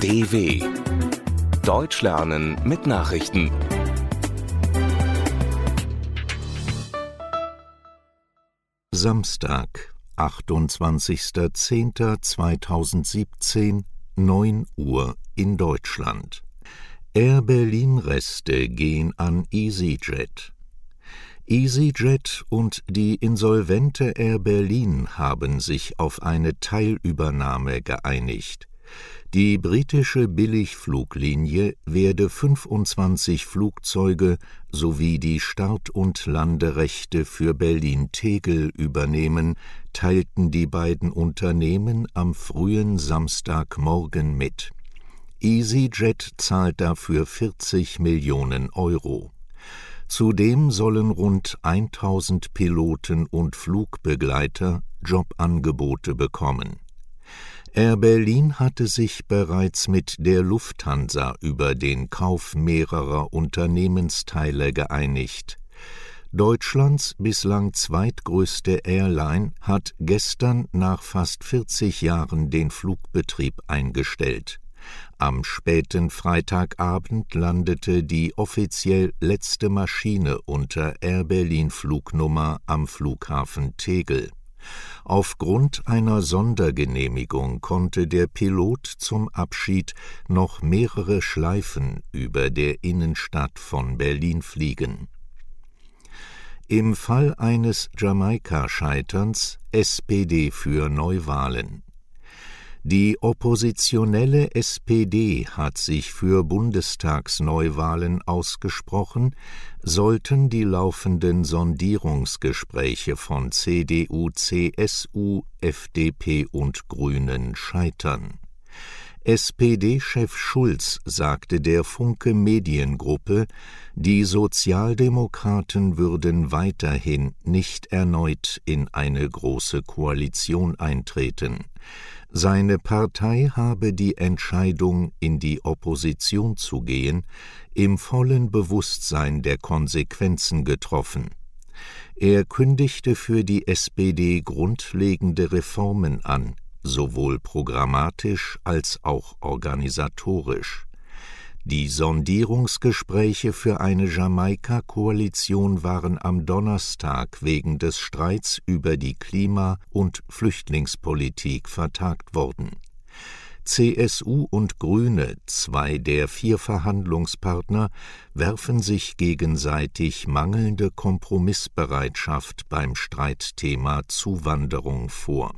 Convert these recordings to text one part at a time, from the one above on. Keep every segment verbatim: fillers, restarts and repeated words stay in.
D W Deutsch lernen mit Nachrichten. Samstag, achtundzwanzigster zehnter zweitausendsiebzehn, neun Uhr in Deutschland. Air Berlin-Reste gehen an EasyJet. EasyJet und die insolvente Air Berlin haben sich auf eine Teilübernahme geeinigt. Die britische Billigfluglinie werde fünfundzwanzig Flugzeuge sowie die Start- und Landerechte für Berlin-Tegel übernehmen, teilten die beiden Unternehmen am frühen Samstagmorgen mit. EasyJet zahlt dafür vierzig Millionen Euro. Zudem sollen rund tausend Piloten und Flugbegleiter Jobangebote bekommen. Air Berlin hatte sich bereits mit der Lufthansa über den Kauf mehrerer Unternehmensteile geeinigt. Deutschlands bislang zweitgrößte Airline hat gestern nach fast vierzig Jahren den Flugbetrieb eingestellt. Am späten Freitagabend landete die offiziell letzte Maschine unter Air Berlin Flugnummer am Flughafen Tegel. Aufgrund einer Sondergenehmigung konnte der Pilot zum Abschied noch mehrere Schleifen über der Innenstadt von Berlin fliegen. Im Fall eines Jamaika-Scheiterns S P D für Neuwahlen. Die oppositionelle S P D hat sich für Bundestagsneuwahlen ausgesprochen, sollten die laufenden Sondierungsgespräche von C D U, C S U, F D P und Grünen scheitern. S P D-Chef Schulz sagte der Funke Mediengruppe, die Sozialdemokraten würden weiterhin nicht erneut in eine große Koalition eintreten. Seine Partei habe die Entscheidung, in die Opposition zu gehen, im vollen Bewusstsein der Konsequenzen getroffen. Er kündigte für die S P D grundlegende Reformen an, sowohl programmatisch als auch organisatorisch. Die Sondierungsgespräche für eine Jamaika-Koalition waren am Donnerstag wegen des Streits über die Klima- und Flüchtlingspolitik vertagt worden. C S U und Grüne, zwei der vier Verhandlungspartner, werfen sich gegenseitig mangelnde Kompromissbereitschaft beim Streitthema Zuwanderung vor.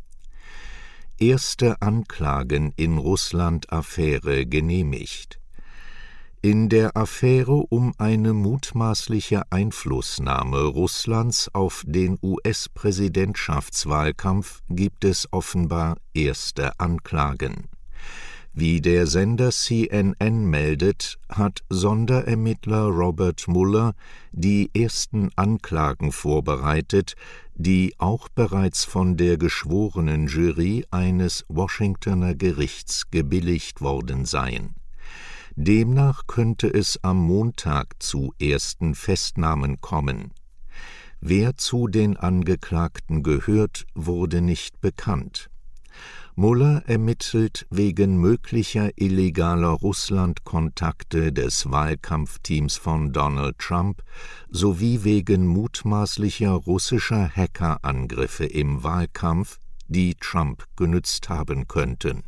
Erste Anklagen in Russland-Affäre genehmigt. In der Affäre um eine mutmaßliche Einflussnahme Russlands auf den U S-Präsidentschaftswahlkampf gibt es offenbar erste Anklagen. Wie der Sender C N N meldet, hat Sonderermittler Robert Mueller die ersten Anklagen vorbereitet, die auch bereits von der geschworenen Jury eines Washingtoner Gerichts gebilligt worden seien. Demnach könnte es am Montag zu ersten Festnahmen kommen. Wer zu den Angeklagten gehört, wurde nicht bekannt. Mueller ermittelt wegen möglicher illegaler Russland-Kontakte des Wahlkampfteams von Donald Trump sowie wegen mutmaßlicher russischer Hackerangriffe im Wahlkampf, die Trump genützt haben könnten.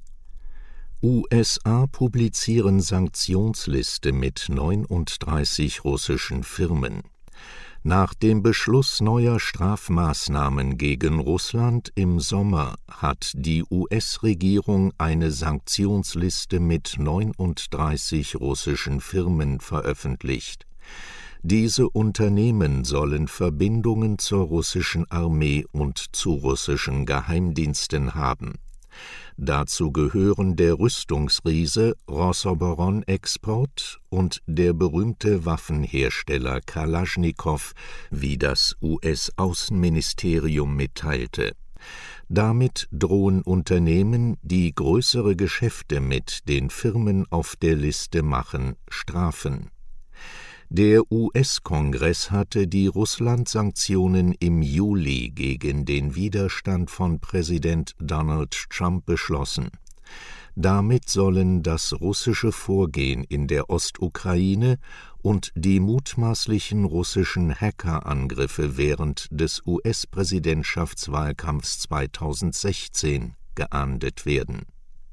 U S A publizieren Sanktionsliste mit neununddreißig russischen Firmen. Nach dem Beschluss neuer Strafmaßnahmen gegen Russland im Sommer hat die U S-Regierung eine Sanktionsliste mit neununddreißig russischen Firmen veröffentlicht. Diese Unternehmen sollen Verbindungen zur russischen Armee und zu russischen Geheimdiensten haben. Dazu gehören der Rüstungsriese Rosoboron-Export und der berühmte Waffenhersteller Kalaschnikow, wie das U S-Außenministerium mitteilte. Damit drohen Unternehmen, die größere Geschäfte mit den Firmen auf der Liste machen, Strafen. Der U S-Kongress hatte die Russland-Sanktionen im Juli gegen den Widerstand von Präsident Donald Trump beschlossen. Damit sollen das russische Vorgehen in der Ostukraine und die mutmaßlichen russischen Hackerangriffe während des U S-Präsidentschaftswahlkampfs zweitausendsechzehn geahndet werden.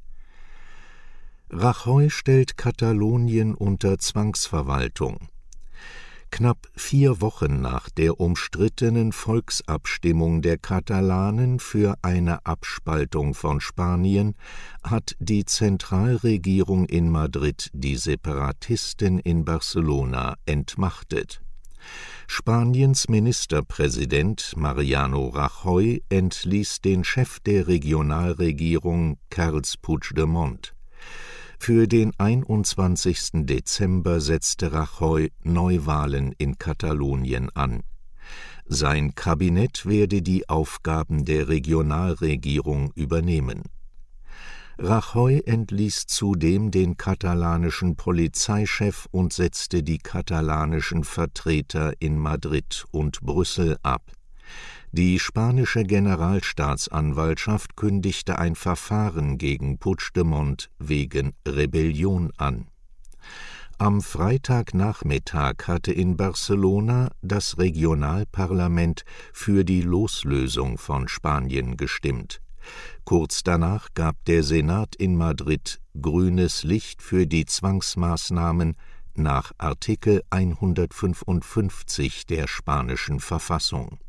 Rajoy stellt Katalonien unter Zwangsverwaltung. Knapp vier Wochen nach der umstrittenen Volksabstimmung der Katalanen für eine Abspaltung von Spanien hat die Zentralregierung in Madrid die Separatisten in Barcelona entmachtet. Spaniens Ministerpräsident Mariano Rajoy entließ den Chef der Regionalregierung Carles Puigdemont. Für den einundzwanzigsten Dezember setzte Rajoy Neuwahlen in Katalonien an. Sein Kabinett werde die Aufgaben der Regionalregierung übernehmen. Rajoy entließ zudem den katalanischen Polizeichef und setzte die katalanischen Vertreter in Madrid und Brüssel ab. Die spanische Generalstaatsanwaltschaft kündigte ein Verfahren gegen Puigdemont wegen Rebellion an. Am Freitagnachmittag hatte in Barcelona das Regionalparlament für die Loslösung von Spanien gestimmt. Kurz danach gab der Senat in Madrid grünes Licht für die Zwangsmaßnahmen nach Artikel hundertfünfundfünfzig der spanischen Verfassung.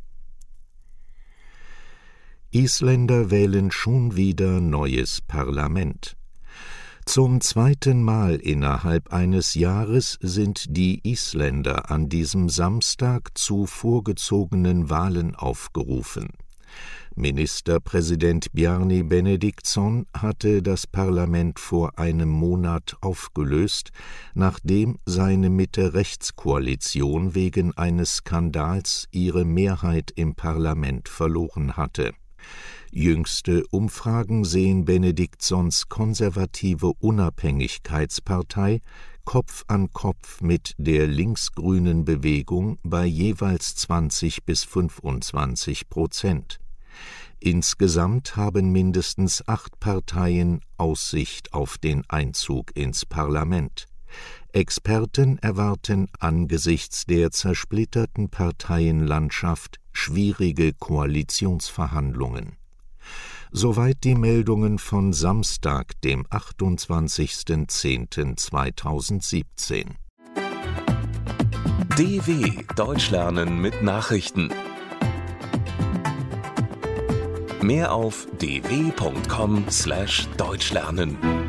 Isländer wählen schon wieder neues Parlament. Zum zweiten Mal innerhalb eines Jahres sind die Isländer an diesem Samstag zu vorgezogenen Wahlen aufgerufen. Ministerpräsident Bjarni Benediktsson hatte das Parlament vor einem Monat aufgelöst, nachdem seine Mitte-Rechts-Koalition wegen eines Skandals ihre Mehrheit im Parlament verloren hatte. Jüngste Umfragen sehen Benediktsons konservative Unabhängigkeitspartei Kopf an Kopf mit der linksgrünen Bewegung bei jeweils zwanzig bis fünfundzwanzig Prozent. Insgesamt haben mindestens acht Parteien Aussicht auf den Einzug ins Parlament. Experten erwarten angesichts der zersplitterten Parteienlandschaft schwierige Koalitionsverhandlungen. Soweit die Meldungen von Samstag, dem achtundzwanzigsten zehnten zweitausendsiebzehn. D W Deutsch lernen mit Nachrichten. Mehr auf d w punkt com slash deutsch lernen.